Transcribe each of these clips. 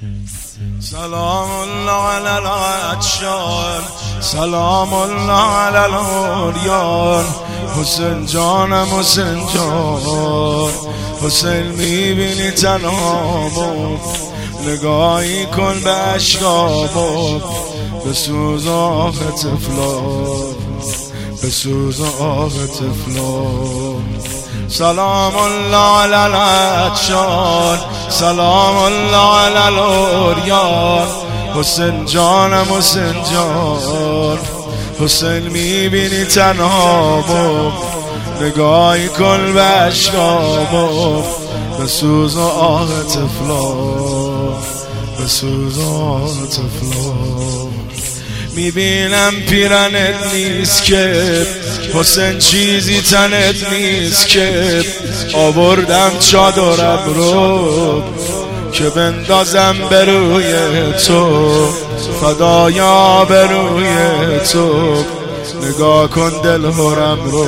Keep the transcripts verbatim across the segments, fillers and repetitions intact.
سلام الله علی العطشان، سلام الله علی العریان. حسین جانم حسین جان، حسین میبینی تنهامو، نگاهی کن به اشکامو، به سوز آه طفلان، به سوز آه طفلان. سلام الله علی العطشان، سلام الله علی العریان. حسین جانم حسین جان، حسین میبینی تنهامو، نگاهی کن به اشکامو، به سوز آه طفلان، به سوز آه طفلان. میبینم پیرنت نیست که حسین، چیزی تنت نیست که آوردم چادرم رو که بندازم به روی تو، فدایا به روی تو. نگاه کن دلهرم رو،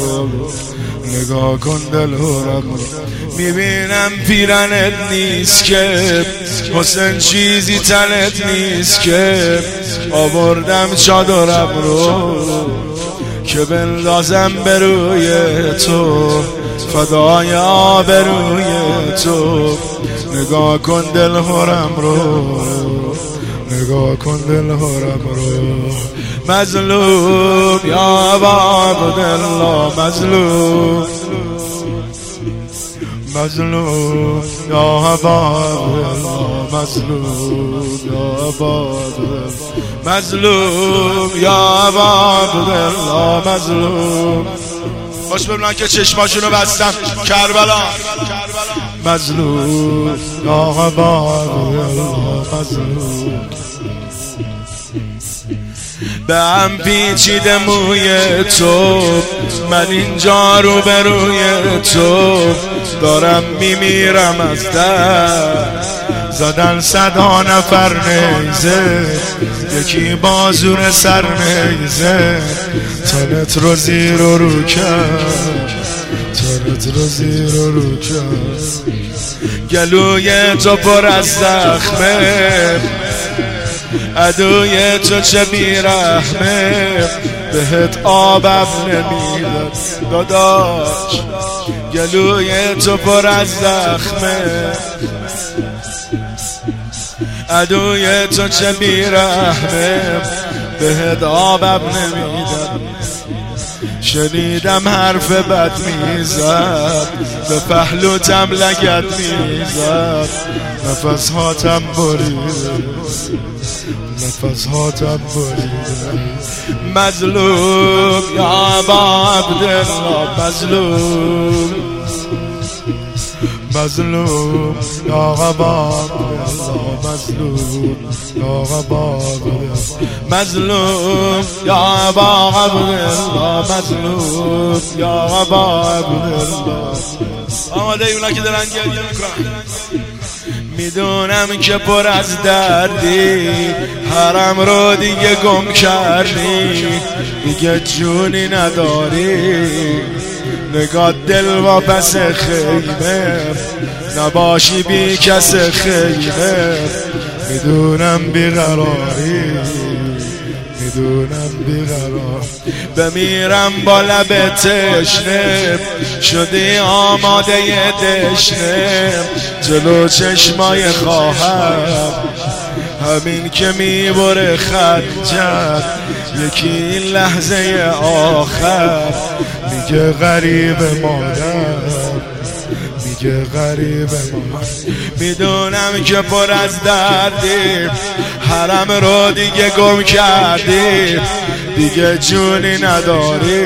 نگاه کن دلهرم رو. میبینم پیرنت نیست که حسین، چیزی تنت نیست که آوردم چادرم رو که بندازم به روی تو، فدایا به روی تو. نگاه کن دلهرم رو، نگاه کن دلهرم رو. مظلوم یا عبدالله، مظلوم مظلوم یا عبدالله، مظلوم یا عبدالله، مظلوم یا عبدالله، مظلوم. خوش ببینن که چشماشونو بستم کربلا. مظلوم یا عبدالله، مظلوم. به هم پیچیده موی تو، من اینجا رو به روی تو دارم میمیرم از درد. زدن صدا نفر نیزه، یکی بازور سر نیزه، تنت رو زیر و رو کرد، تنت رو زیر و رو کرد. گلوی تو پر از زخمه، عدوی تو چه بیرحمه، بهت آبم نمیداد داداش. گلوی تو پر از زخمه، عدوی تو چه بیرحمه، بهت آبم نمیداد. شنیدم حرف بد میزد، به پهلوتم لگد میزد، نفس هاتم بریده، نفس هاتم بریده. مظلوم یا ابا عبدالله، مظلوم مظلوم یا ابا عبدالله، مظلوم یا ابا عبدالله، مظلوم یا ابا عبدالله، مظلوم یا ابا عبدالله. آماده اونا که دارن گریه میکنن. میدونم که پر از دردی، حرم رو دیگه گم کردی، دیگه جونی نداری. نگاه دل و پس خیمه، نباشی بی کس خیمه. میدونم بیقراری، میدونم بیقرار. بمیرم با لب تشنه، شدی آماده دشنه، جلو چشمای خواهر همین که میبره خنجر. یکی این لحظه آخر میگه غریب مادر، میگه غریب مادر. میدونم که پر از دردی، حرم رو دیگه گم کردی، دیگه جونی نداری.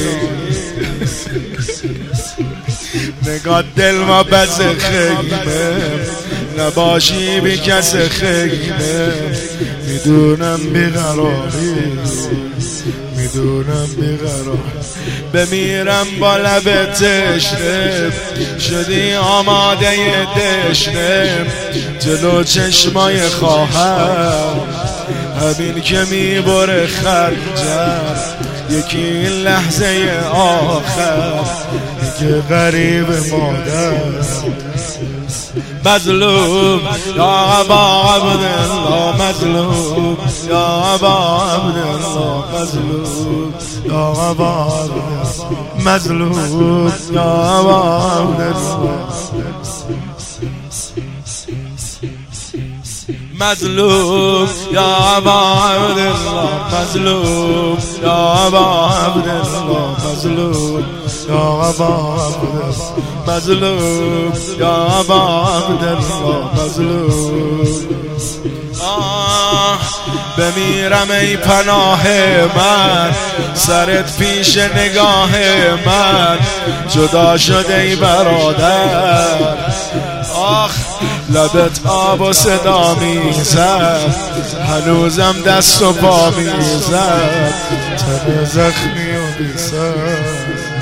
نگاه دل ما بز خیمه، نباشی بی کس خیمه. میدونم بیقراری، میدونم بیقرار. بمیرم با لب تشنه، شدی آماده دشنه، جلو چشمای خواهر همین که میبره خنجر. یکی این لحظه آخر میگه غریب مادر، مظلوم یا ابا عبدالله مظلوم یا ابا عبدالله مظلوم یا ابا مظلوم یا ابا عبدالله مظلوم یا ابا عبدالله مظلوم یا ابا عبدالله مظلوم یا ابا عبدالله مظلوم یا ابا عبدالله مظلوم آه بمیرم ای پناه من سرت پیش نگاه من جدا شد ای برادر آخ لبت آب و صدا میزد هنوزم دست و پا میزد تن زخمی و بیسر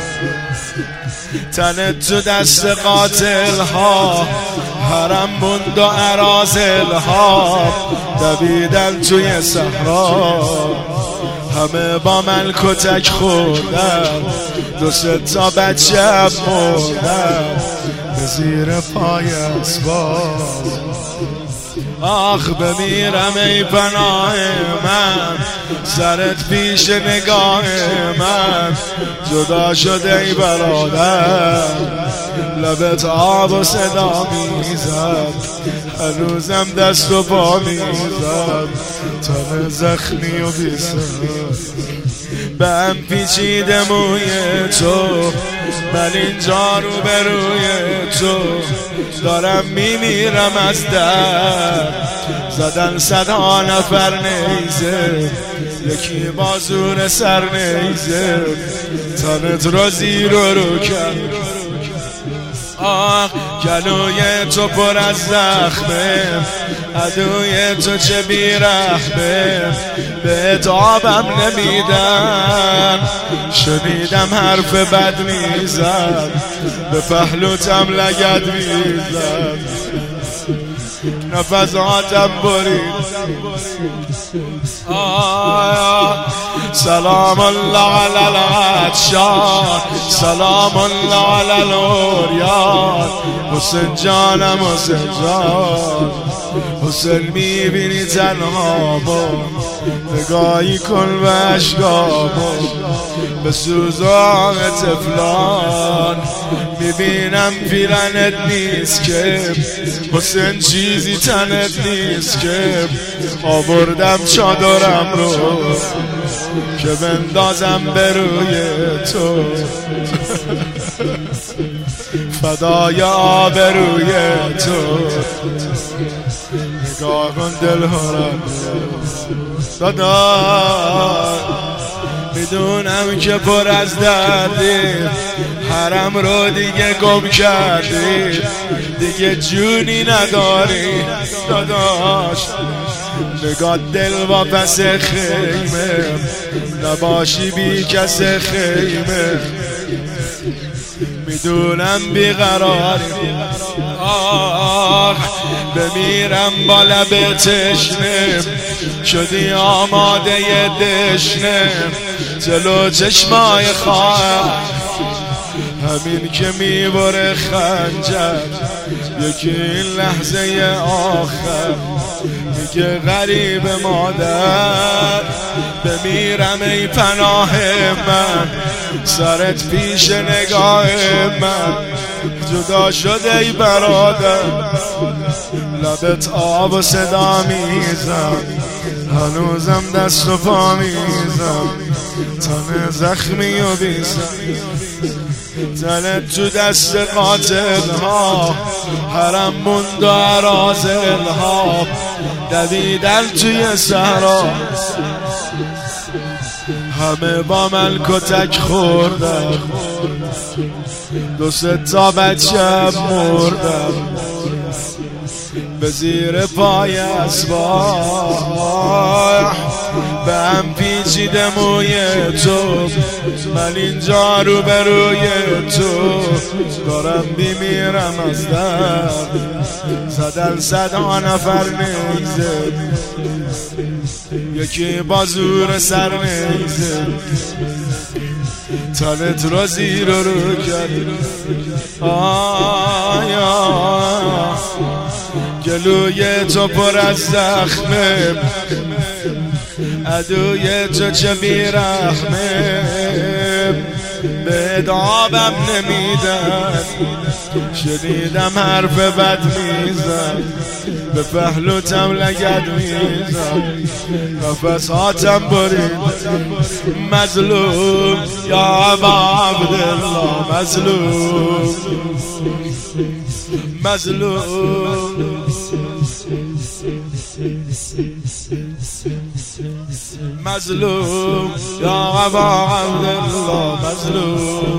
تنت تو دست قاتل ها حرم بند و عرازل ها دویدن توی صحرا همه با من کتک خوردن دو سه تا بچه هم مردن به زیر پای اسباب آخ بمیرم ای پناه من سرت پیش نگاه من جدا شده ای برادر لبت آب و صدا میزد هنوزم دست و پا میزد تن زخمی و بیسر به هم پیچیده موی تو من اینجا رو به روی تو دارم میمیرم از در زدن صدا نفر نیزه یکی با زور سر نیزه تنت را زیر و رو کرد آه گلوی تو پر از زخمه عدوی تو چه بیرحمه بهت آبم نمیدن شنیدم حرف بد میزد به پهلوتم لگد میزد نفساتم برید آه سلام الله علی العطشان سلام الله علی العریان حسین جانم حسین جان حسین میبینی تنهامو نگاهی کن به اشکامو به سوزان تفلان میبینم پیرنت نیست که حسین چیزی تنت نیست که آوردم چادرم رو که بندازم به روی تو فدای آبروی تو نگاه کن دلهارم دادا میدونم که پر از دردی حرم رو دیگه گم کردی دیگه جونی نداری داداش نگاه دل و پس خیمه نباشی بی کس خیمه میدونم بیقراری آخ بمیرم با لب تشنه شدی آماده دشنه جلو چشمای خواهر همین که میبره خنجر یکی این لحظه آخر میگه غریب مادر بمیرم ای پناه من سرت پیش نگاه من جدا شده ای برادر لبت آب و صدا میزم هنوزم دست و پا میزم تن زخمی و بیسم تنت تو دست قاتل ها حرم موند و عرازل ها دویدن توی صحرا همه با من کتک خوردن دو سه تا بچه مردن به زیر پای اسباب به هم پیچیده موی تو من اینجا رو به روی تو دارم بیمیرم از درد زدن صدا نفر نیزه یکی با زور سر نیزه تنت را زیر رو کرد آیا جلوی تو پر از زخمه، عدوی تو چه بیرحمه، به دعابم نمیدن، شنیدم حرف بد میزن، به پهلوتم لگد میزن، نفساتم برید. مظلوم یا ابا عبدالله، مظلوم مظلوم مظلوم یا ابا عبدالله، مظلوم.